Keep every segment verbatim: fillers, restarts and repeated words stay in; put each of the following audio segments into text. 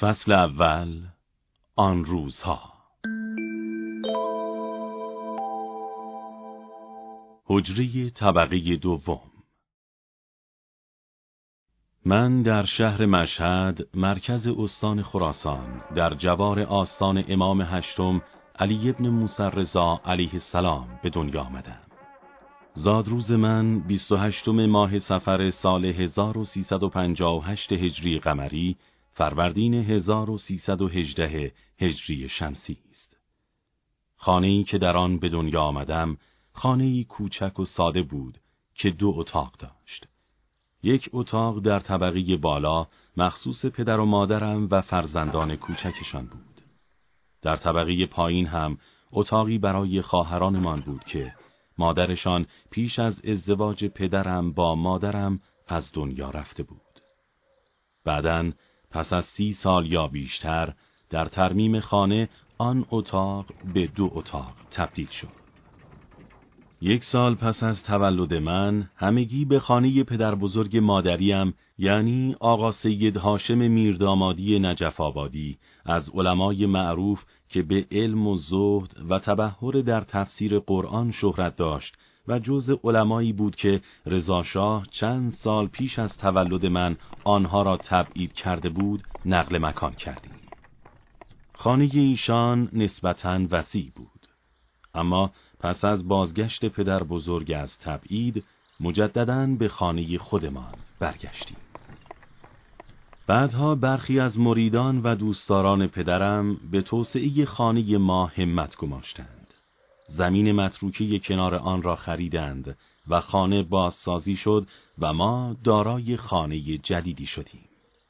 فصل اول، آن روزها. حجره طبقه دوم. من در شهر مشهد، مرکز استان خراسان، در جوار آستان امام هشتم علی ابن موسی رضا علیه السلام به دنیا آمدم. زادروز من بیست و هشتم ماه صفر سال هزار و سیصد و پنجاه و هشت هجری قمری، فروردین هزار و سیصد و هجده هجری شمسی است. خانه‌ای که در آن به دنیا آمدم، خانه‌ای کوچک و ساده بود که دو اتاق داشت. یک اتاق در طبقه بالا مخصوص پدر و مادرم و فرزندان کوچکشان بود. در طبقه پایین هم اتاقی برای خواهرانمان بود که مادرشان پیش از ازدواج پدرم با مادرم از دنیا رفته بود. بعداً پس از سی سال یا بیشتر در ترمیم خانه آن اتاق به دو اتاق تبدیل شد. یک سال پس از تولد من همگی به خانه پدر بزرگ مادریم، یعنی آقا سید هاشم میردامادی نجف آبادی، از علمای معروف که به علم و زهد و تبحر در تفسیر قرآن شهرت داشت و جز علمایی بود که رضا شاه چند سال پیش از تولد من آنها را تبعید کرده بود، نقل مکان کردیم. خانه ایشان نسبتاً وسیع بود، اما پس از بازگشت پدر بزرگ از تبعید مجدداً به خانه خودمان برگشتیم. بعدها برخی از مریدان و دوستداران پدرم به توسعه خانه ما همت گماشتند. زمین متروکه کنار آن را خریدند و خانه بازسازی شد و ما دارای خانه جدیدی شدیم.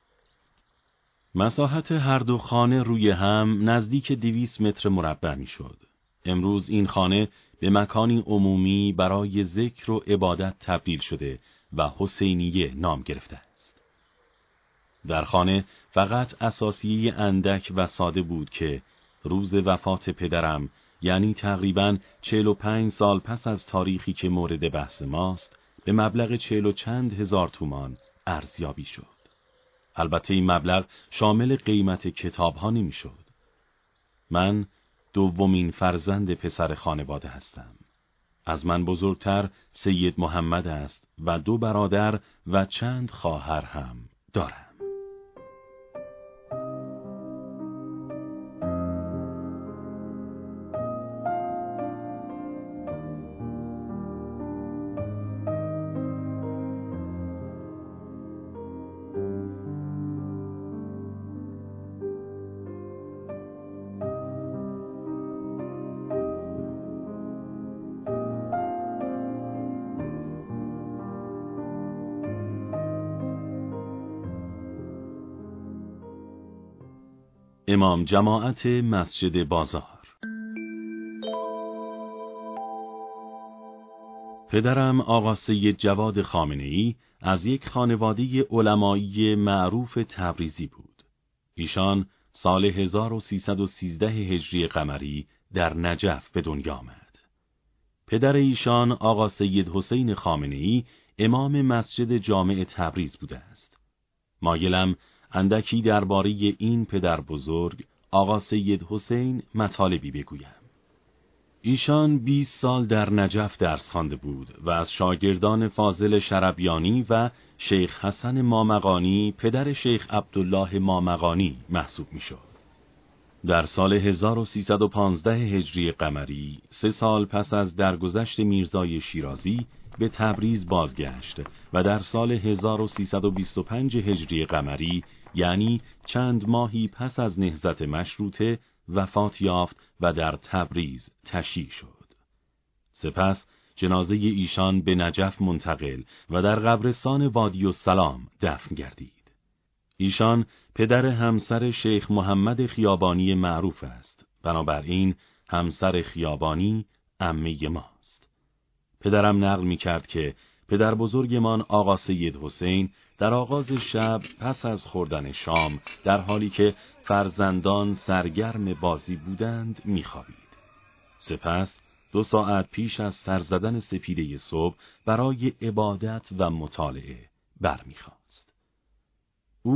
مساحت هر دو خانه روی هم نزدیک دویست متر مربع می شد. امروز این خانه به مکانی عمومی برای ذکر و عبادت تبدیل شده و حسینیه نام گرفته است. در خانه فقط اساسیه اندک و ساده بود که روز وفات پدرم، یعنی تقریباً چهل و پنج سال پس از تاریخی که مورد بحث ماست، به مبلغ چهل و چند هزار تومان ارزیابی شد. البته این مبلغ شامل قیمت کتاب ها نمی شد. من دومین فرزند پسر خانواده هستم. از من بزرگتر سید محمد است و دو برادر و چند خواهر هم دارم. امام جماعت مسجد بازار. پدرم آقا سید جواد خامنه‌ای از یک خانواده علمایی معروف تبریزی بود. ایشان سال هزار و سیصد و سیزده هجری قمری در نجف به دنیا آمد. پدر ایشان آقا سید حسین خامنه‌ای امام مسجد جامع تبریز بوده است. مایلم اندکی درباره این پدر بزرگ آقا سید حسین مطالبی بگویم. ایشان بیست سال در نجف درس خوانده بود و از شاگردان فاضل شربیانی و شیخ حسن مامقانی پدر شیخ عبدالله مامقانی محسوب میشد. در سال هزار و سیصد و پانزده هجری قمری، سه سال پس از درگذشت میرزای شیرازی، به تبریز بازگشت و در سال هزار و سیصد و بیست و پنج هجری قمری، یعنی چند ماهی پس از نهضت مشروطه، وفات یافت و در تبریز تشییع شد. سپس جنازه ایشان به نجف منتقل و در قبرستان وادی السلام دفن گردید. ایشان پدر همسر شیخ محمد خیابانی معروف است، بنابراین همسر خیابانی عمه ماست. پدرم نقل می کرد که پدر بزرگمان آقا سید حسین در آغاز شب پس از خوردن شام، در حالی که فرزندان سرگرم بازی بودند، می خوابید. سپس دو ساعت پیش از سر زدن سپیده صبح برای عبادت و مطالعه برمیخاست. او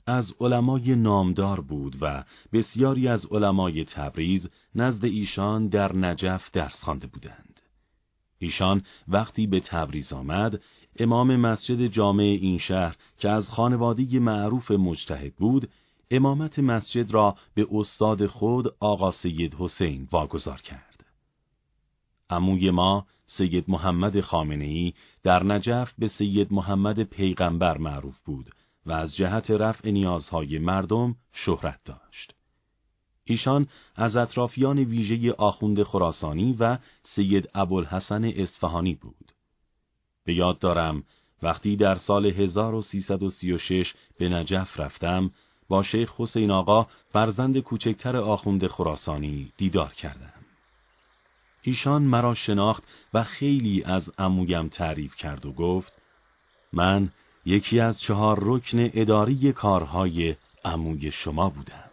از علمای نامدار بود و بسیاری از علمای تبریز نزد ایشان در نجف درس خوانده بودند. ایشان وقتی به تبریز آمد، امام مسجد جامع این شهر که از خانواده معروف مجتهد بود، امامت مسجد را به استاد خود آقا سید حسین واگذار کرد. عموی ما سید محمد خامنه‌ای در نجف به سید محمد پیغمبر معروف بود و از جهت رفع نیازهای مردم شهرت داشت. ایشان از اطرافیان ویژه آخوند خراسانی و سید ابوالحسن اصفهانی بود. به یاد دارم وقتی در سال هزار و سیصد و سی و شش به نجف رفتم، با شیخ حسین آقا فرزند کوچکتر آخوند خراسانی دیدار کردم. ایشان مرا شناخت و خیلی از عمویم تعریف کرد و گفت من یکی از چهار رکن اداری کارهای عموی شما بودم.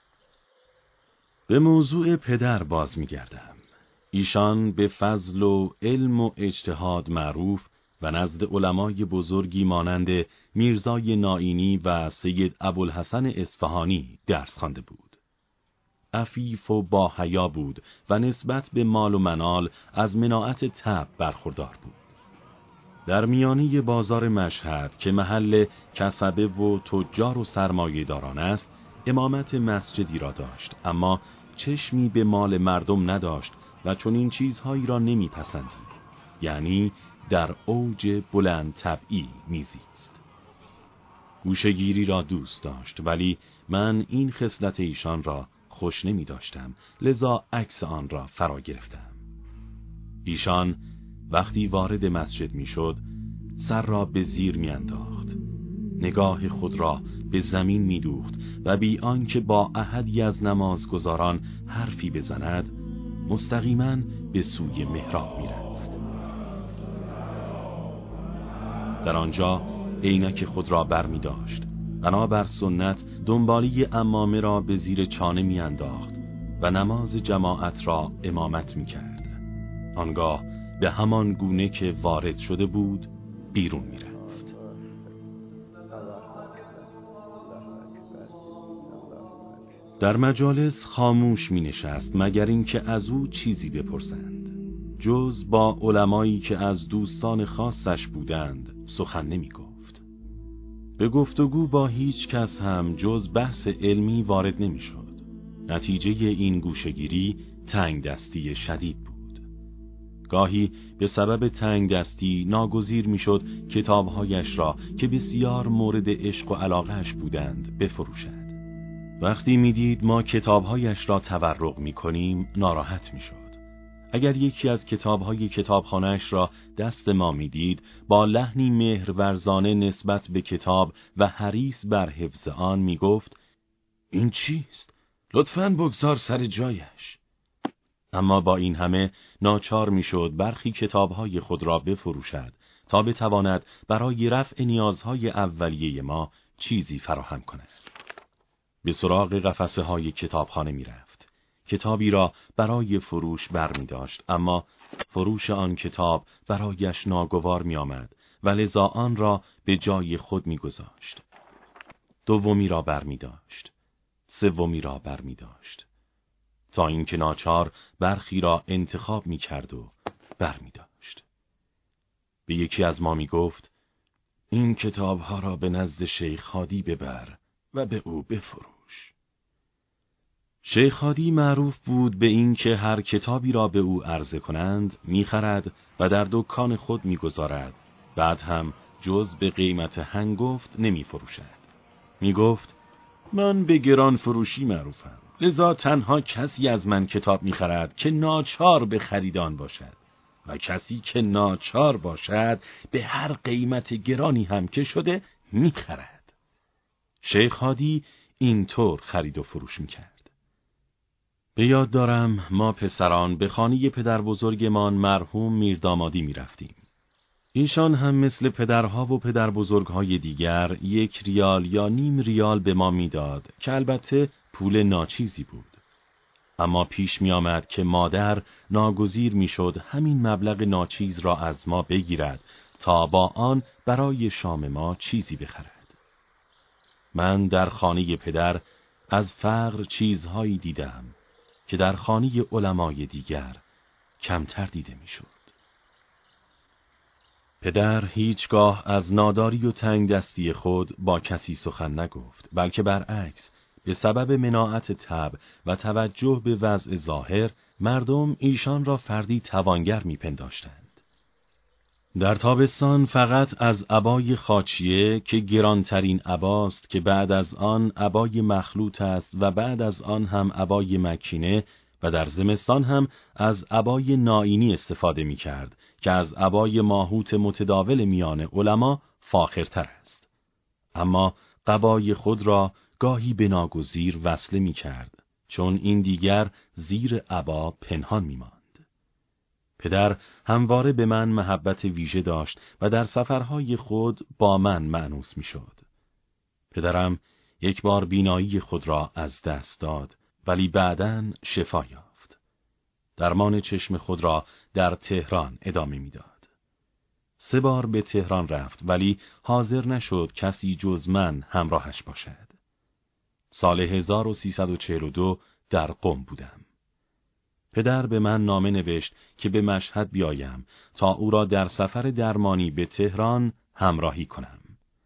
به موضوع پدر باز می‌گردم. ایشان به فضل و علم و اجتهاد معروف و نزد علمای بزرگی مانند میرزای نائینی و سید ابوالحسن اصفهانی درس خوانده بود. عفیف و با حیا بود و نسبت به مال و منال از مناعت طبع برخوردار بود. در میانی بازار مشهد که محل کسبه و تجار و سرمایه‌داران است، امامت مسجدی را داشت، اما چشمی به مال مردم نداشت و چون این چیزهایی را نمیپسندید، یعنی در اوج بلند طبعی میزیست. گوشه‌گیری را دوست داشت، ولی من این خصلت ایشان را خوش نمی داشتم، لذا عکس آن را فرا گرفتم. ایشان وقتی وارد مسجد می شد، سر را به زیر می انداخت، نگاه خود را به زمین می دوخت و بی آنکه با احدی از نمازگزاران حرفی بزند، مستقیما به سوی محراب می رفت. در آنجا عینک خود را بر می داشت، بنابر سنت دنبالی عمامه را به زیر چانه می انداخت و نماز جماعت را امامت می کرد. آنگاه به همان گونه که وارد شده بود بیرون می رفت. در مجالس خاموش می نشست مگر اینکه از او چیزی بپرسند. جز با علمایی که از دوستان خاصش بودند سخن نمی گفت. به گفتگو با هیچ کس هم جز بحث علمی وارد نمی شد. نتیجه این گوشه‌گیری تنگ دستی شدید بود. گاهی به سبب تنگ دستی ناگزیر می شد کتابهایش را که بسیار مورد عشق و علاقهش بودند بفروشد. وقتی می دید ما کتابهایش را تورق می کنیم ناراحت می شد. اگر یکی از کتابهای کتابخانه‌اش را دست ما می دید، با لحنی مهرورزانه نسبت به کتاب و حریص بر حفظ آن می گفت این چیست؟ لطفاً بگذار سر جایش. اما با این همه ناچار می شد برخی کتابهای خود را بفروشد تا بتواند برای رفع نیازهای اولیه ما چیزی فراهم کند. به سراغ قفسه های کتابخانه می رفت. کتابی را برای فروش بر می داشت، اما فروش آن کتاب برایش ناگوار می آمد و لذا آن را به جای خود می گذاشت. دومی را بر می داشت. سومی را بر می داشت. تا اینکه ناچار برخی را انتخاب می کرد و بر می داشت. به یکی از ما می گفت این کتابها را به نزد شیخ هادی ببر و به او بفروش. شیخ هادی معروف بود به این که هر کتابی را به او عرضه کنند می خرد و در دکان خود می گذارد. بعد هم جز به قیمت هنگفت نمی فروشد. می گفت من به گران فروشی معروفم، لذا تنها کسی از من کتاب می خرد که ناچار به خریدان باشد و کسی که ناچار باشد به هر قیمت گرانی هم که شده می خرد. شیخ هادی اینطور خرید و فروش می کرد. به یاد دارم ما پسران به خانه پدر بزرگمان مرحوم میردامادی می رفتیم. ایشان هم مثل پدرها و پدر بزرگهای دیگر یک ریال یا نیم ریال به ما میداد که البته پول ناچیزی بود. اما پیش می آمد که مادر ناگزیر می شد همین مبلغ ناچیز را از ما بگیرد تا با آن برای شام ما چیزی بخرد. من در خانه پدر از فقر چیزهایی دیدم که در خانه علمای دیگر کمتر دیده میشد. پدر هیچگاه از ناداری و تنگ دستی خود با کسی سخن نگفت، بلکه برعکس به سبب مناعت طبع و توجه به وضع ظاهر مردم ایشان را فردی توانگر میپنداشتند. در تابستان فقط از عبای خاچیه که گرانترین عباست که بعد از آن عبای مخلوط است و بعد از آن هم عبای مکینه و در زمستان هم از عبای نائینی استفاده می کرد که از عبای ماهوت متداول میان علما فاخرتر است. اما قبای خود را گاهی به ناگزیر وصله می کرد، چون این دیگر زیر عبا پنهان می ماند. پدر همواره به من محبت ویژه داشت و در سفرهای خود با من مأنوس می شد. پدرم یک بار بینایی خود را از دست داد، ولی بعداً شفا یافت. درمان چشم خود را در تهران ادامه می داد. سه بار به تهران رفت، ولی حاضر نشد کسی جز من همراهش باشد. سال هزار و سیصد و چهل و دو در قم بودم. پدر به من نامه نوشت که به مشهد بیایم تا او را در سفر درمانی به تهران همراهی کنم.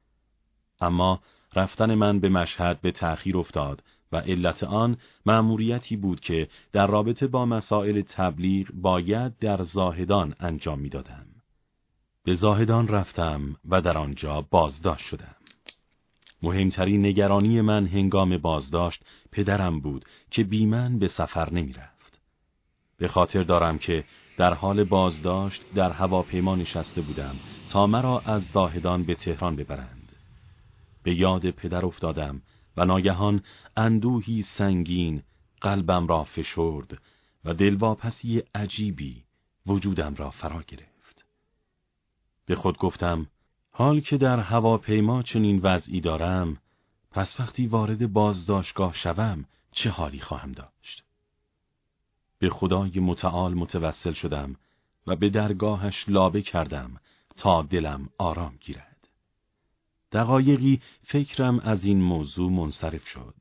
اما رفتن من به مشهد به تأخیر افتاد و علت آن مأموریتی بود که در رابطه با مسائل تبلیغ باید در زاهدان انجام میدادم. به زاهدان رفتم و در آنجا بازداشت شدم. مهمترین نگرانی من هنگام بازداشت پدرم بود که بی من به سفر نمی رفت. به خاطر دارم که در حال بازداشت در هواپیما نشسته بودم تا مرا از زاهدان به تهران ببرند. به یاد پدر افتادم و ناگهان اندوهی سنگین قلبم را فشرد و دلواپسی عجیبی وجودم را فرا گرفت. به خود گفتم حال که در هواپیما چنین وضعی دارم، پس وقتی وارد بازداشتگاه شوم چه حالی خواهم داشت؟ به خدای متعال متوسل شدم و به درگاهش لابه کردم تا دلم آرام گیرد. دقایقی فکرم از این موضوع منصرف شد.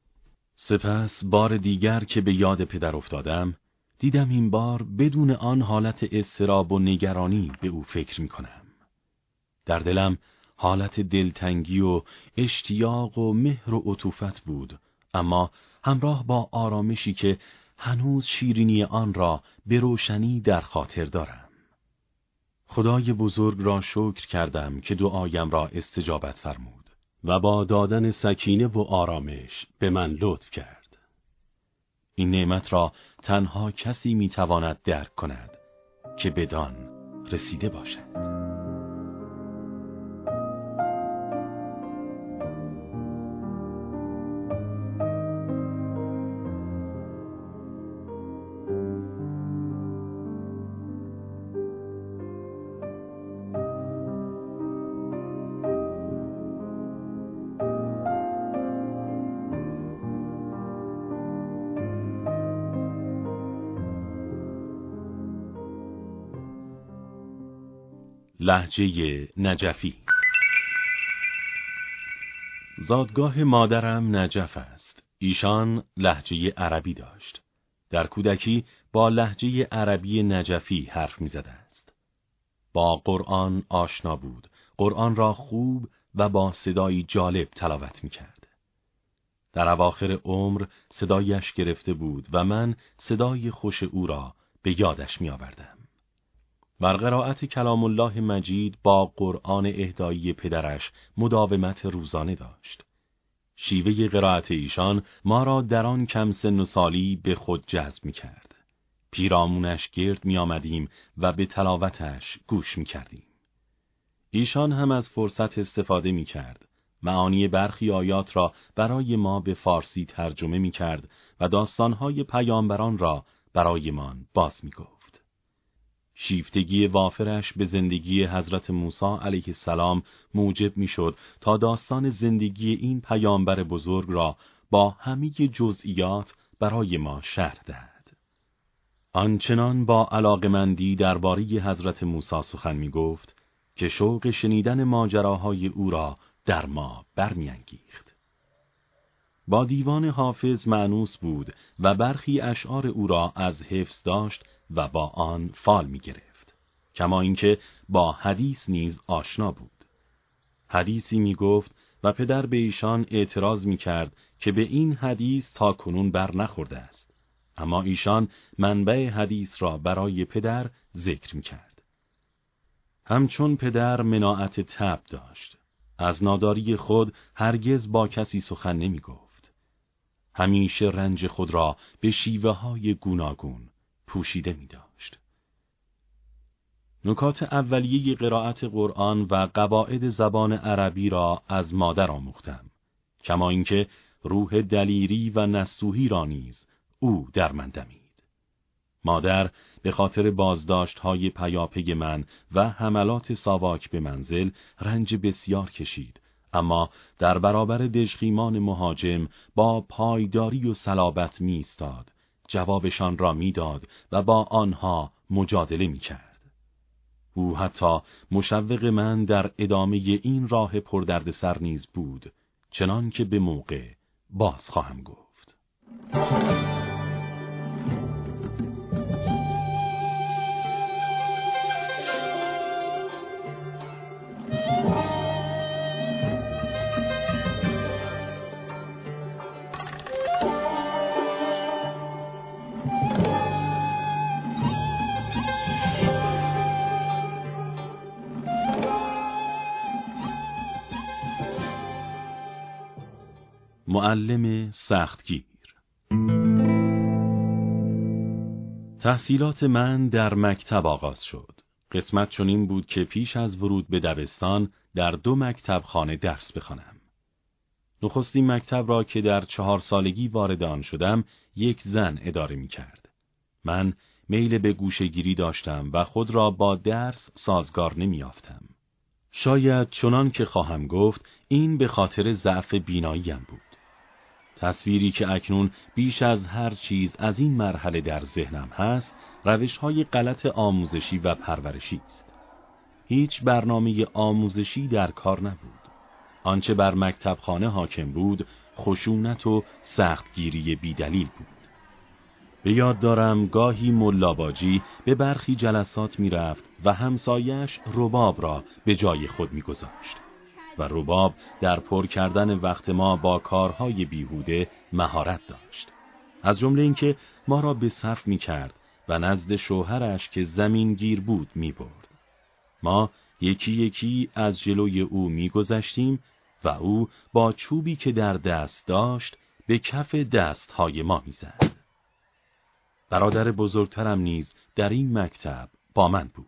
سپس بار دیگر که به یاد پدر افتادم، دیدم این بار بدون آن حالت اضطراب و نگرانی به او فکر می کنم. در دلم حالت دلتنگی و اشتیاق و مهر و عطوفت بود، اما همراه با آرامشی که هنوز شیرینی آن را به روشنی در خاطر دارم. خدای بزرگ را شکر کردم که دعایم را استجابت فرمود و با دادن سکینه و آرامش به من لطف کرد. این نعمت را تنها کسی میتواند درک کند که بدان رسیده باشد. لهجه نجفی. زادگاه مادرم نجف است. ایشان لهجه عربی داشت. در کودکی با لهجه عربی نجفی حرف می زده است. با قرآن آشنا بود. قرآن را خوب و با صدایی جالب تلاوت می کرد. در اواخر عمر صدایش گرفته بود و من صدای خوش او را به یادش می آوردم. بر قرائت کلام الله مجید با قرآن اهدایی پدرش مداومت روزانه داشت. شیوه قرائت ایشان ما را در آن کم سن و سالی به خود جذب می کرد. پیرامونش گرد می آمدیم و به تلاوتش گوش می کردیم. ایشان هم از فرصت استفاده می کرد. معانی برخی آیات را برای ما به فارسی ترجمه می کرد و داستانهای پیامبران را برایمان باز می گفت. شیفتگی وافرش به زندگی حضرت موسی علیه السلام موجب می شد تا داستان زندگی این پیامبر بزرگ را با همه جزئیات برای ما شرح دهد. آنچنان با علاقمندی درباره حضرت موسی سخن می گفت که شوق شنیدن ماجراهای او را در ما برمی انگیخت. با دیوان حافظ مانوس بود و برخی اشعار او را از حفظ داشت و با آن فال می گرفت. کما اینکه با حدیث نیز آشنا بود. حدیثی می گفت و پدر به ایشان اعتراض می کرد که به این حدیث تا کنون بر نخورده است. اما ایشان منبع حدیث را برای پدر ذکر می کرد. همچون پدر مناعت طبع داشت. از ناداری خود هرگز با کسی سخن نمی گفت. همیشه رنج خود را به شیوه های گوناگون پوشیده می داشت. نکات اولیه قرائت قرآن و قواعد زبان عربی را از مادر آموختم. کما اینکه روح دلیری و نستوحی را نیز او در من دمید. مادر به خاطر بازداشت‌های پیاپی من و حملات ساواک به منزل رنج بسیار کشید، اما در برابر دژخیمان مهاجم با پایداری و صلابت می ایستاد، جوابشان را میداد و با آنها مجادله می کرد. او حتی مشوق من در ادامه این راه پردردسر نیز بود، چنان که به موقع باز خواهم گفت. معلم سختگیر. تحصیلات من در مکتب آغاز شد. قسمت چنین بود که پیش از ورود به دبستان در دو مکتب خانه درس بخوانم. نخستین مکتب را که در چهار سالگی وارد آن شدم، یک زن اداره می کرد. من میل به گوشه‌گیری داشتم و خود را با درس سازگار نمی یافتم. شاید چنان که خواهم گفت این به خاطر ضعف بیناییم بود. تصویری که اکنون بیش از هر چیز از این مرحله در ذهنم هست، روش‌های غلط آموزشی و پرورشی است. هیچ برنامه آموزشی در کار نبود. آنچه بر مکتبخانه حاکم بود، خشونت و سختگیری بیدلیل بود. به یاد دارم گاهی ملاباجی به برخی جلسات می رفت و همسایش رباب را به جای خود می گذاشت و رباب در پر کردن وقت ما با کارهای بیهوده مهارت داشت. از جمله اینکه ما را به صف می کرد و نزد شوهرش که زمین گیر بود می برد. ما یکی یکی از جلوی او می گذشتیم و او با چوبی که در دست داشت به کف دستهای ما می زد. برادر بزرگترم نیز در این مکتب با من بود.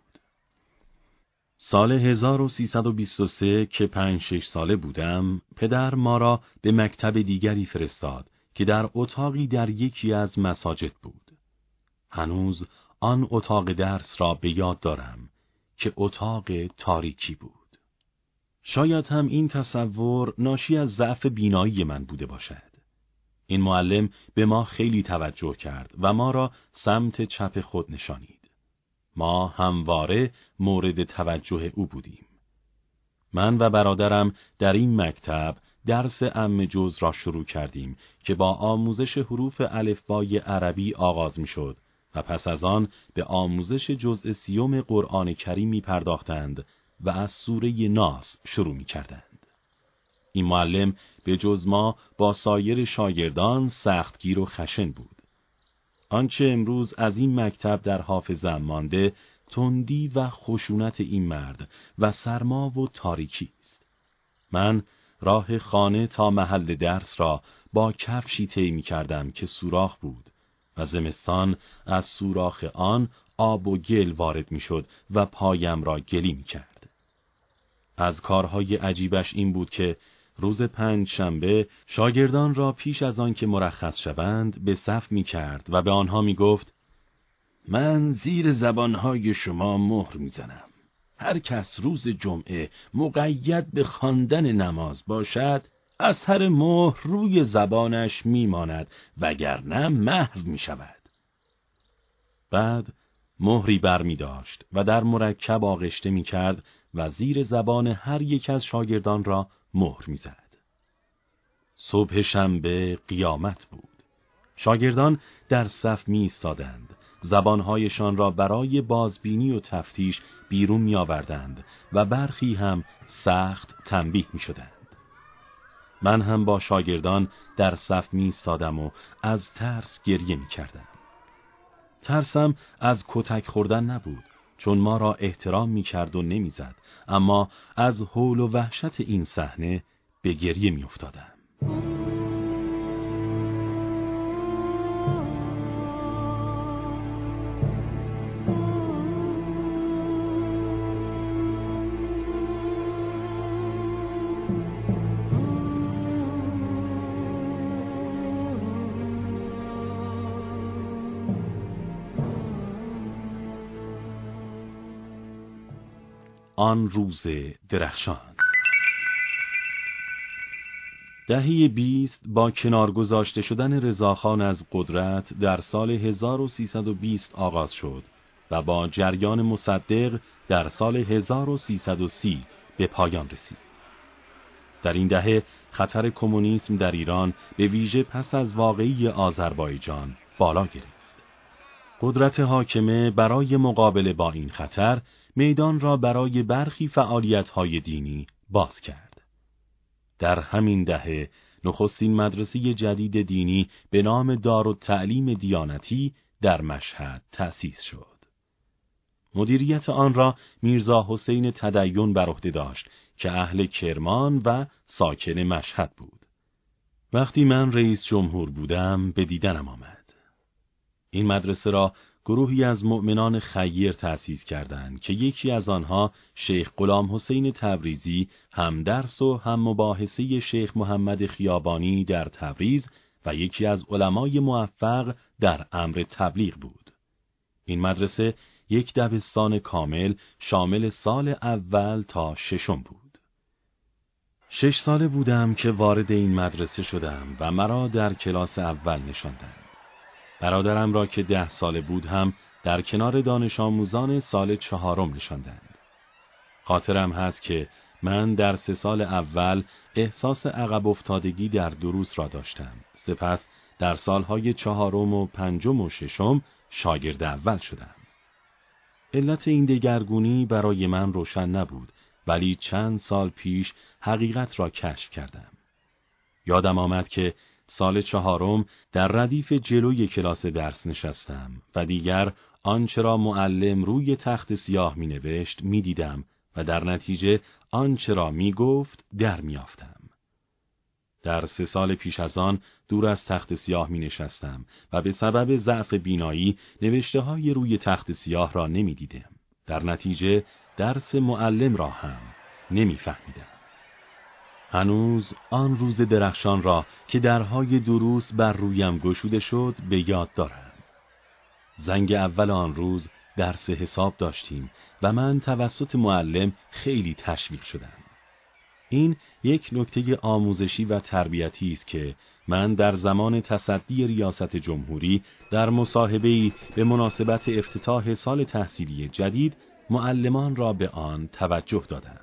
سال هزار و سیصد و بیست و سه که پنج شش ساله بودم، پدر ما را به مکتب دیگری فرستاد که در اتاقی در یکی از مساجد بود. هنوز آن اتاق درس را به یاد دارم که اتاق تاریکی بود. شاید هم این تصور ناشی از ضعف بینایی من بوده باشد. این معلم به ما خیلی توجه کرد و ما را سمت چپ خود نشانید. ما همواره مورد توجه او بودیم. من و برادرم در این مکتب درس عم جز را شروع کردیم که با آموزش حروف الفبای عربی آغاز می شد و پس از آن به آموزش جزء سیوم قرآن کریم می پرداختند و از سوره ناس شروع می کردند. این معلم به جز ما با سایر شاگردان سختگیر و خشن بود. آنچه امروز از این مکتب در حافظه‌ام مانده، تندی و خشونت این مرد و سرما و تاریکی است. من راه خانه تا محل درس را با کفشی طی می‌کردم که سوراخ بود و زمستان از سوراخ آن آب و گل وارد می‌شد و پایم را گلی می‌کرد. از کارهای عجیبش این بود که روز پنج شنبه شاگردان را پیش از آن که مرخص شوند به صف می کرد و به آنها می گفت: من زیر زبانهای شما مهر می زنم. هر کس روز جمعه مقید به خواندن نماز باشد، اثر مهر روی زبانش می ماند وگرنه محو می شود. بعد مهری بر می داشت و در مرکب آغشته می کرد و زیر زبان هر یک از شاگردان را مهر می‌زد. صبح شنبه قیامت بود. شاگردان در صف می ایستادند. زبانهایشان را برای بازبینی و تفتیش بیرون می آوردند و برخی هم سخت تنبیه می شدند. من هم با شاگردان در صف می ایستادم و از ترس گریه می کردم. ترسم از کتک خوردن نبود، چون ما را احترام می کرد و نمی زد، اما از هول و وحشت این صحنه به گریه می افتادم. آن روز درخشان. دهه بیست با کنار گذاشته شدن رضاخان از قدرت در سال هزار و سیصد و بیست آغاز شد و با جریان مصدق در سال هزار و سیصد و سی به پایان رسید. در این دهه خطر کمونیسم در ایران به ویژه پس از واقعه آذربایجان بالا گرفت. قدرت حاکمه برای مقابله با این خطر میدان را برای برخی فعالیت‌های دینی باز کرد. در همین دهه نخستین مدرسه جدید دینی به نام دارالتعلیم دیانتی در مشهد تأسیس شد. مدیریت آن را میرزا حسین تدین بر عهده داشت که اهل کرمان و ساکن مشهد بود. وقتی من رئیس جمهور بودم به دیدنم آمد. این مدرسه را گروهی از مؤمنان خیر تأسیس کردند که یکی از آنها شیخ غلام حسین تبریزی هم درس و هم مباحثه شیخ محمد خیابانی در تبریز و یکی از علمای موفق در امر تبلیغ بود. این مدرسه یک دبستان کامل شامل سال اول تا ششم بود. شش ساله بودم که وارد این مدرسه شدم و مرا در کلاس اول نشاندند. برادرم را که ده ساله بود هم در کنار دانش آموزان سال چهارم نشاندند. خاطرم هست که من در سه سال اول احساس عقب افتادگی در دروس را داشتم. سپس در سالهای چهارم و پنجم و ششم شاگرد اول شدم. علت این دگرگونی برای من روشن نبود، ولی چند سال پیش حقیقت را کشف کردم. یادم آمد که سال چهارم در ردیف جلوی کلاس درس نشستم و دیگر آنچه را معلم روی تخت سیاه می نوشت می دیدم و در نتیجه آنچه را می گفت در می آفتم. در سه سال پیش از آن دور از تخت سیاه می نشستم و به سبب ضعف بینایی نوشته های روی تخت سیاه را نمی دیدم. در نتیجه درس معلم را هم نمی فهمیدم. هنوز آن روز درخشان را که درهای دروس بر رویم گشوده شد به یاد دارم. زنگ اول آن روز درس حساب داشتیم و من توسط معلم خیلی تشویق شدم. این یک نکته آموزشی و تربیتی است که من در زمان تصدی ریاست جمهوری در مصاحبه‌ای به مناسبت افتتاح سال تحصیلی جدید معلمان را به آن توجه دادم.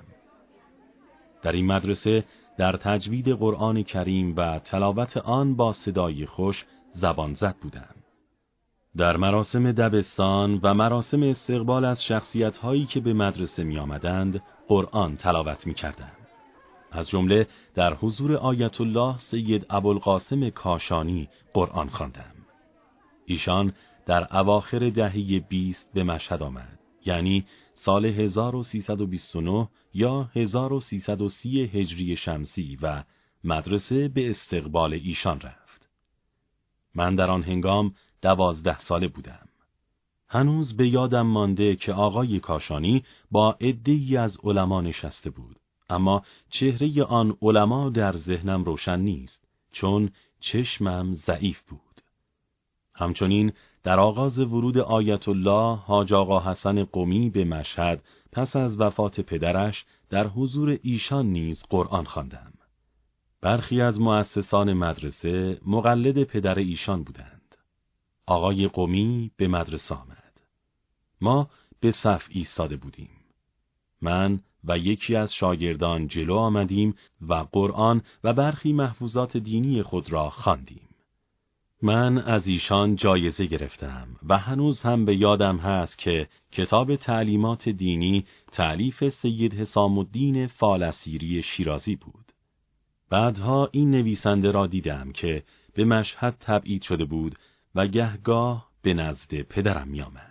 در این مدرسه در تجوید قرآن کریم و تلاوت آن با صدای خوش زبان زد بودم. در مراسم دبستان و مراسم استقبال از شخصیت‌هایی که به مدرسه می آمدند قرآن تلاوت می کردم. از جمله در حضور آیت الله سید ابوالقاسم کاشانی قرآن خواندم. ایشان در اواخر دهه بیست به مشهد آمد، یعنی سال هزار و سیصد و بیست و نه یا هزار و سیصد و سی هجری شمسی و مدرسه به استقبال ایشان رفت. من در آن هنگام دوازده ساله بودم. هنوز به یادم مانده که آقای کاشانی با عده‌ای از علما نشسته بود، اما چهره آن علما در ذهنم روشن نیست، چون چشمم ضعیف بود. همچنین در آغاز ورود آیت الله حاج آقا حسن قمی به مشهد پس از وفات پدرش در حضور ایشان نیز قرآن خواندم. برخی از مؤسسان مدرسه مقلد پدر ایشان بودند. آقای قمی به مدرسه آمد. ما به صف ایستاده بودیم. من و یکی از شاگردان جلو آمدیم و قرآن و برخی محفوظات دینی خود را خواندیم. من از ایشان جایزه گرفتم و هنوز هم به یادم هست که کتاب تعلیمات دینی تألیف سید حسام الدین فالسیری شیرازی بود. بعدها این نویسنده را دیدم که به مشهد تبعید شده بود و گهگاه به نزد پدرم می آمد.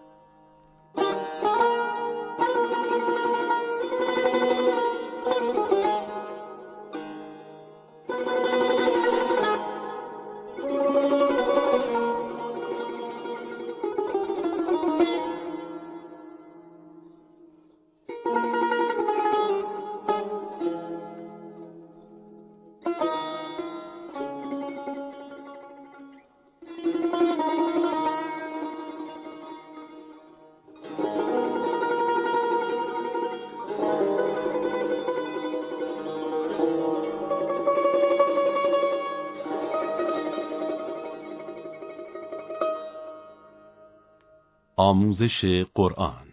آموزش قرآن.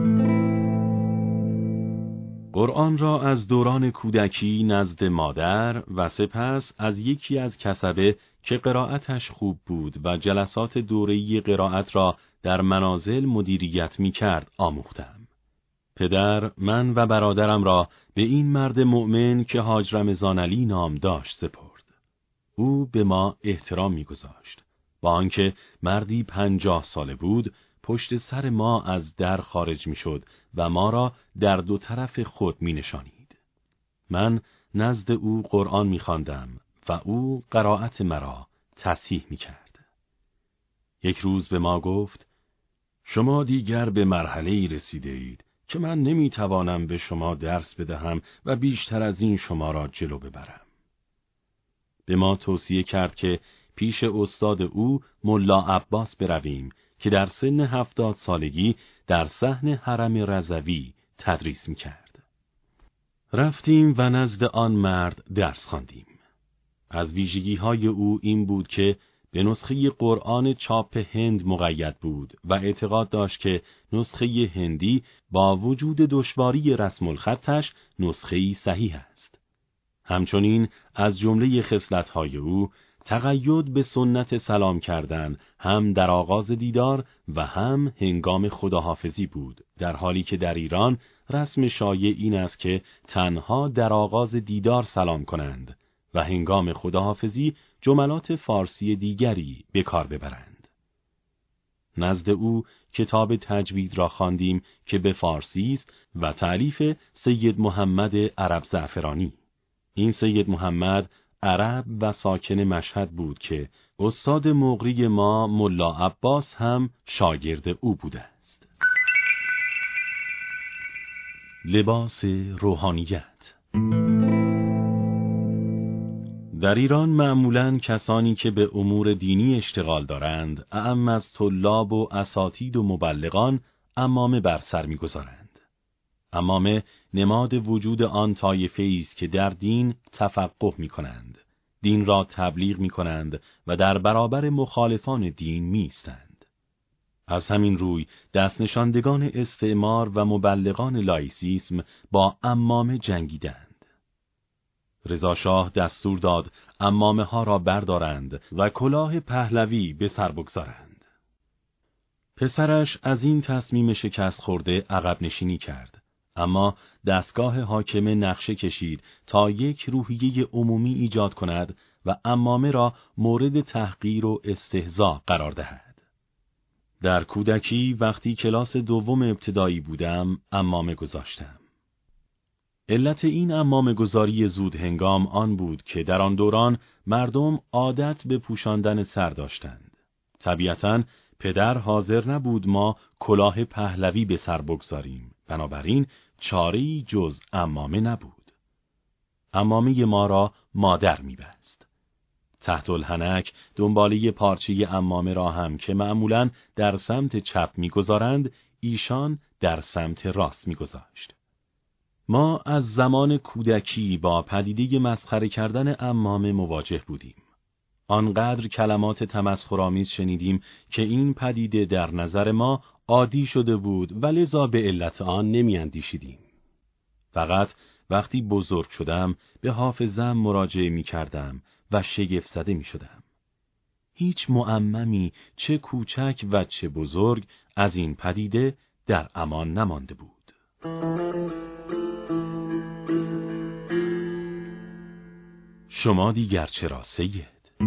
قرآن را از دوران کودکی نزد مادر و سپس از یکی از کسبه که قرائتش خوب بود و جلسات دوره‌ای قرائت را در منازل مدیریت می کرد آموختم. پدر من و برادرم را به این مرد مؤمن که حاج رمضان علی نام داشت سپرد. او به ما احترام می گذاشت. با آنکه مردی پنجاه ساله بود، پشت سر ما از در خارج می شد و ما را در دو طرف خود می نشانید. من نزد او قرآن می خواندم و او قرائت مرا تصحیح می کرد. یک روز به ما گفت: شما دیگر به مرحله‌ای رسیده اید که من نمی توانم به شما درس بدهم و بیشتر از این شما را جلو ببرم. به ما توصیه کرد که پیش استاد او ملا عباس برویم که در سن هفتاد سالگی در صحن حرم رضوی تدریس می‌کرد. رفتیم و نزد آن مرد درس خواندیم. از ویژگی‌های او این بود که به نسخه قرآن چاپ هند مقید بود و اعتقاد داشت که نسخه هندی با وجود دشواری رسم الخطش نسخه‌ای صحیح است. همچنین از جمله خصلت‌های او تقید به سنت سلام کردن هم در آغاز دیدار و هم هنگام خداحافظی بود، در حالی که در ایران رسم شایع این است که تنها در آغاز دیدار سلام کنند و هنگام خداحافظی جملات فارسی دیگری به کار ببرند. نزد او کتاب تجوید را خواندیم که به فارسی است و تألیف سید محمد عرب زعفرانی. این سید محمد عرب و ساکن مشهد بود که استاد مقری ما ملا عباس هم شاگرد او بوده است. لباس روحانیت. در ایران معمولاً کسانی که به امور دینی اشتغال دارند، اعم از طلاب و اساتید و مبلغان، عمامه بر سر می‌گذارند. عمامه نماد وجود آن طایفه است که در دین تفقه می‌کنند، دین را تبلیغ می‌کنند و در برابر مخالفان دین می‌ایستند. از همین روی دست نشاندگان استعمار و مبلغان لایسیسم با عمامه جنگیدند. رضا شاه دستور داد عمامه ها را بردارند و کلاه پهلوی به سر بگذارند. پسرش از این تصمیم شکست خورده عقب نشینی کرد، اما دستگاه حاکمه نقشه کشید تا یک روحیه عمومی ایجاد کند و عمامه را مورد تحقیر و استهزاء قرار دهد. در کودکی وقتی کلاس دوم ابتدایی بودم عمامه گذاشتم. علت این عمامه گذاری زود هنگام آن بود که در آن دوران مردم عادت به پوشاندن سر داشتند. طبیعتاً پدر حاضر نبود ما کلاه پهلوی به سر بگذاریم، بنابراین چاره‌ای جز عمامه نبود. عمامه ما را مادر می‌بست. تحت الحنک دنباله پارچه عمامه را هم که معمولاً در سمت چپ می‌گذارند، ایشان در سمت راست می‌گذاشت. ما از زمان کودکی با پدیده مسخره کردن عمامه مواجه بودیم. آنقدر کلمات تمسخرآمیز شنیدیم که این پدیده در نظر ما عادی شده بود و لذا به علت آن نمی اندیشیدیم. فقط وقتی بزرگ شدم به حافظم مراجعه می کردم و شگفت زده می شدم. هیچ معممی چه کوچک و چه بزرگ از این پدیده در امان نمانده بود. شما دیگر چرا سید؟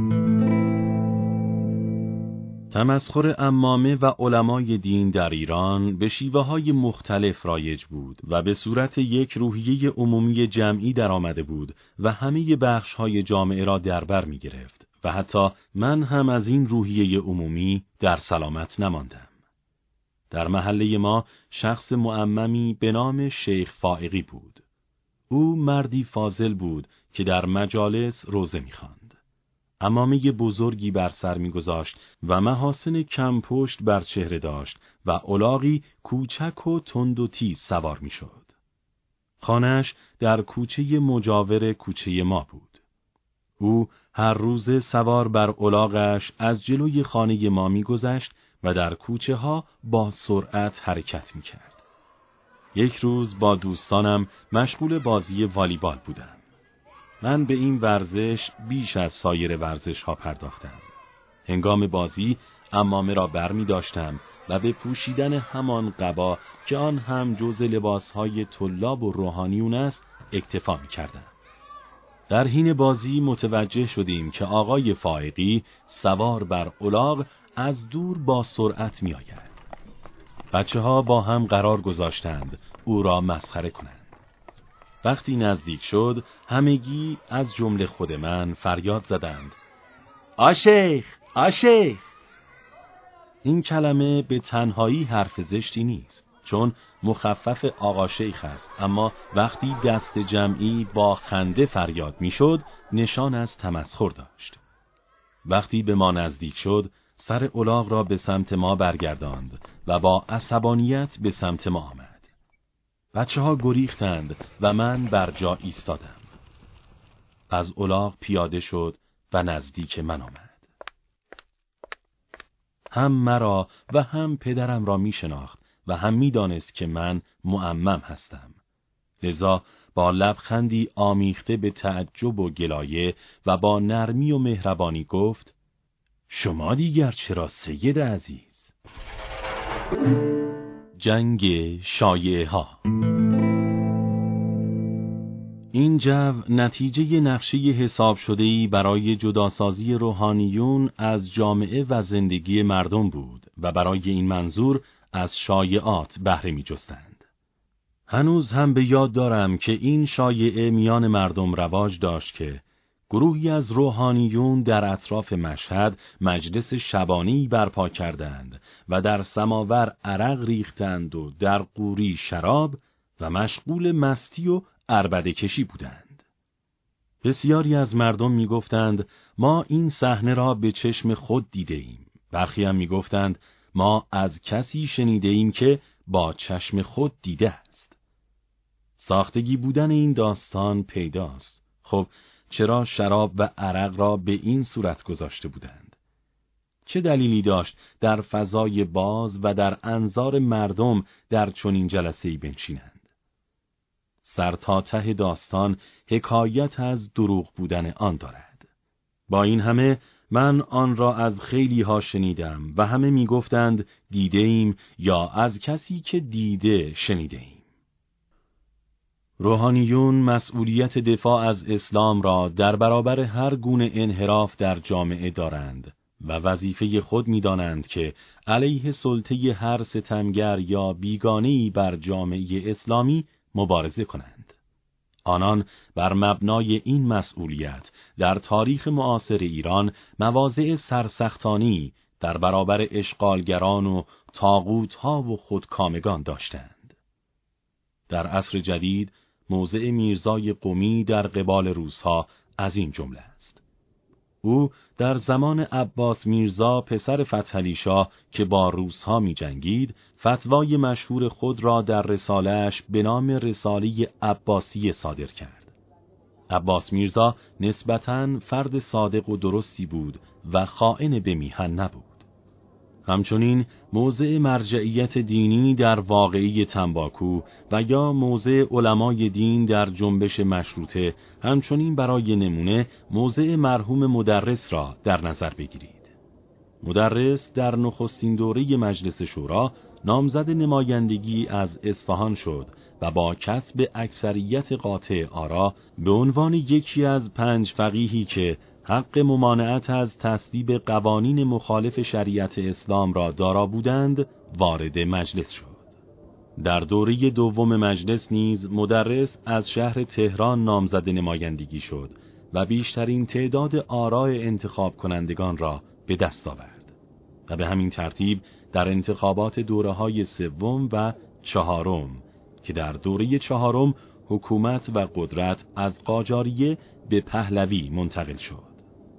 تمسخر عمامه و علمای دین در ایران به شیوه‌های مختلف رایج بود و به صورت یک روحیه عمومی جمعی در آمده بود و همه بخش‌های جامعه را در بر می‌گرفت و حتی من هم از این روحیه عمومی در سلامت نماندم. در محله ما شخص معممی به نام شیخ فائقی بود. او مردی فاضل بود که در مجالس روزه می‌خواند. عمامه بزرگی بر سر می‌گذاشت و محاسن کم پشت بر چهره داشت و الاغی کوچک و تند و تیز سوار می‌شد. خانه‌اش در کوچه مجاور کوچه ما بود. او هر روز سوار بر الاغش از جلوی خانه ما می‌گذشت و در کوچه ها با سرعت حرکت می‌کرد. یک روز با دوستانم مشغول بازی والیبال بودم. من به این ورزش بیش از سایر ورزش ها پرداختم. هنگام بازی عمامه را بر می داشتم و به پوشیدن همان قبا که آن هم جز لباس های طلاب و روحانیون است اکتفا می کردم. در حین بازی متوجه شدیم که آقای فائقی سوار بر الاغ از دور با سرعت می آید. بچه ها با هم قرار گذاشتند او را مسخره کنند. وقتی نزدیک شد همگی از جمله خود من فریاد زدند: آشیخ! آشیخ! این کلمه به تنهایی حرف زشتی نیست، چون مخفف آقا شیخ است، اما وقتی دست جمعی با خنده فریاد میشد نشان از تمسخر داشت. وقتی به ما نزدیک شد سر الاغ را به سمت ما برگرداند و با عصبانیت به سمت ما آمد. بچه ها گریختند و من بر جا ایستادم. از الاغ پیاده شد و نزدیک من آمد. هم مرا و هم پدرم را می شناخت و هم می دانست که من معمم هستم. لذا با لبخندی آمیخته به تعجب و گلایه و با نرمی و مهربانی گفت: شما دیگر چرا سید عزیز؟ جنگ شایعه ها. این جو نتیجه نقشه حساب شده‌ای برای جداسازی روحانیون از جامعه و زندگی مردم بود و برای این منظور از شایعات بهره می‌جستند. هنوز هم به یاد دارم که این شایعه میان مردم رواج داشت که گروهی از روحانیون در اطراف مشهد مجلس شبانی برپا کردند و در سماور عرق ریختند و در قوری شراب و مشغول مستی و عربده کشی بودند. بسیاری از مردم می گفتند ما این صحنه را به چشم خود دیده ایم. برخی هم می گفتند ما از کسی شنیده ایم که با چشم خود دیده است. ساختگی بودن این داستان پیداست. خب چرا شراب و عرق را به این صورت گذاشته بودند؟ چه دلیلی داشت در فضای باز و در انظار مردم در چنین جلسه‌ای بنشینند؟ سر تا ته داستان حکایت از دروغ بودن آن دارد. با این همه من آن را از خیلی ها شنیدم و همه می گفتند دیده ایم یا از کسی که دیده شنیده ایم. روحانیون مسئولیت دفاع از اسلام را در برابر هر گونه انحراف در جامعه دارند و وظیفه خود می دانند که علیه سلطه هر ستمگر یا بیگانه‌ای بر جامعه اسلامی مبارزه کنند. آنان بر مبنای این مسئولیت در تاریخ معاصر ایران مواضع سرسختانی در برابر اشغالگران و طاغوت‌ها و خودکامگان داشتند. در عصر جدید موضع میرزای قمی در قبال روس‌ها از این جمله است. او در زمان عباس میرزا پسر فتحعلی شاه که با روس‌ها می جنگید، فتوای مشهور خود را در رساله‌اش به نام رساله عباسی صادر کرد. عباس میرزا نسبتاً فرد صادق و درستی بود و خائن به میهن نبود. همچنین موضع مرجعیت دینی در واقعی تنباکو و یا موضع علمای دین در جنبش مشروطه، همچنین برای نمونه موضع مرحوم مدرس را در نظر بگیرید. مدرس در نخستین دوره مجلس شورا نامزد نمایندگی از اصفهان شد و با کسب اکثریت قاطع آرا به عنوان یکی از پنج فقیهی که حق ممانعت از تصویب قوانین مخالف شریعت اسلام را دارا بودند وارد مجلس شد. در دوره دوم مجلس نیز مدرس از شهر تهران نامزد نمایندگی شد و بیشترین تعداد آراء انتخاب کنندگان را به دست آورد و به همین ترتیب در انتخابات دوره‌های سوم و چهارم که در دوره چهارم حکومت و قدرت از قاجاریه به پهلوی منتقل شد.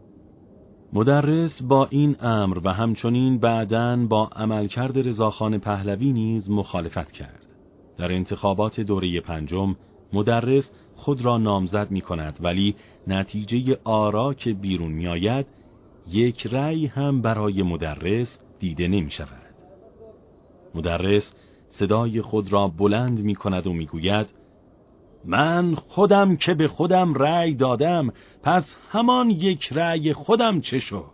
مدرس با این امر و همچنین بعداً با عملکرد رضاخان پهلوی نیز مخالفت کرد. در انتخابات دوره پنجم مدرس خود را نامزد می کند ولی نتیجه آرا که بیرون می آید یک رأی هم برای مدرس دیده نمی شود. مدرس صدای خود را بلند می کند و می گوید من خودم که به خودم رأی دادم، پس همان یک رأی خودم چه شد؟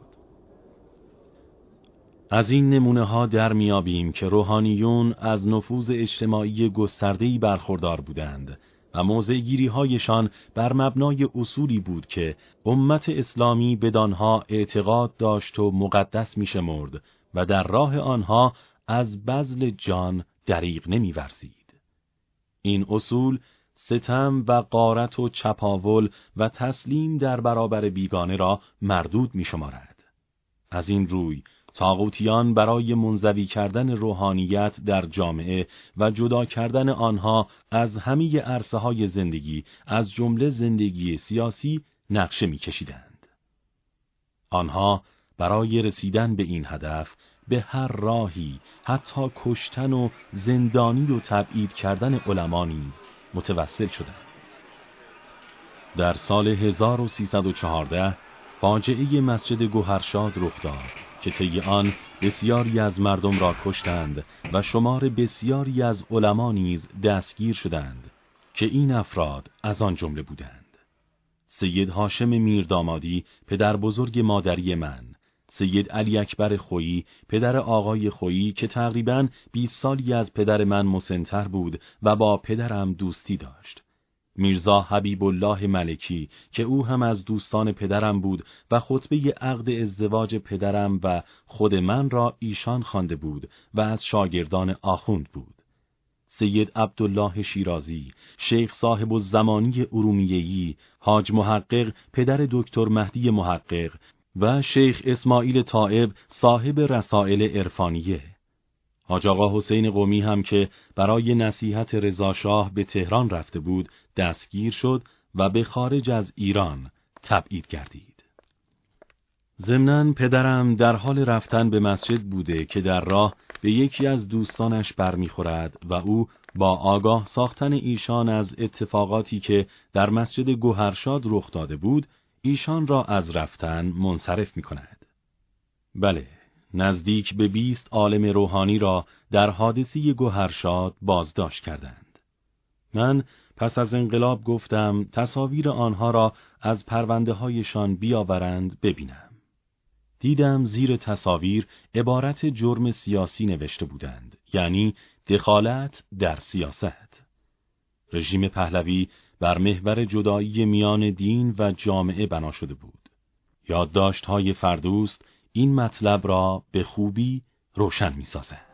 از این نمونه ها در میابیم که روحانیون از نفوذ اجتماعی گسترده‌ای برخوردار بودند و موضع‌گیری هایشان بر مبنای اصولی بود که امت اسلامی بدانها اعتقاد داشت و مقدس میشمرد و در راه آنها از بذل جان دریغ نمی‌ورزید. این اصول ستم و غارت و چپاول و تسلیم در برابر بیگانه را مردود می شمارد. از این روی طاغوتیان برای منزوی کردن روحانیت در جامعه و جدا کردن آنها از همه عرصه‌های زندگی از جمله زندگی سیاسی نقشه می کشیدند. آنها برای رسیدن به این هدف به هر راهی حتی کشتن و زندانی و تبعید کردن علما نیز متوسل شدند. در سال هزار و سیصد و چهارده فاجعه مسجد گوهرشاد رخ داد که طی آن بسیاری از مردم را کشتند و شمار بسیاری از علما نیز دستگیر شدند که این افراد از آن جمله بودند: سید هاشم میردامادی پدر بزرگ مادری من، سید علی اکبر خویی پدر آقای خویی که تقریباً بیست سالی از پدر من مسن‌تر بود و با پدرم دوستی داشت، میرزا حبیب الله ملکی که او هم از دوستان پدرم بود و خطبه عقد ازدواج پدرم و خود من را ایشان خوانده بود و از شاگردان آخوند بود، سید عبدالله شیرازی، شیخ صاحب الزمانی ارومیه‌ای، حاج محقق پدر دکتر مهدی محقق و شیخ اسماعیل طائب صاحب رسائل عرفانیه. حاج آقا حسین قمی هم که برای نصیحت رضا شاه به تهران رفته بود دستگیر شد و به خارج از ایران تبعید گردید. ضمناً پدرم در حال رفتن به مسجد بوده که در راه به یکی از دوستانش برمیخورد و او با آگاه ساختن ایشان از اتفاقاتی که در مسجد گوهرشاد رخ داده بود ایشان را از رفتن منصرف می کند. بله، نزدیک به بیست عالم روحانی را در حادثه گوهرشاد بازداشت کردند. من پس از انقلاب گفتم تصاویر آنها را از پرونده هایشان بیاورند ببینم. دیدم زیر تصاویر عبارت جرم سیاسی نوشته بودند، یعنی دخالت در سیاست. رژیم پهلوی بر محور جدایی میان دین و جامعه بنا شده بود. یادداشت‌های فردوست این مطلب را به خوبی روشن می‌سازد.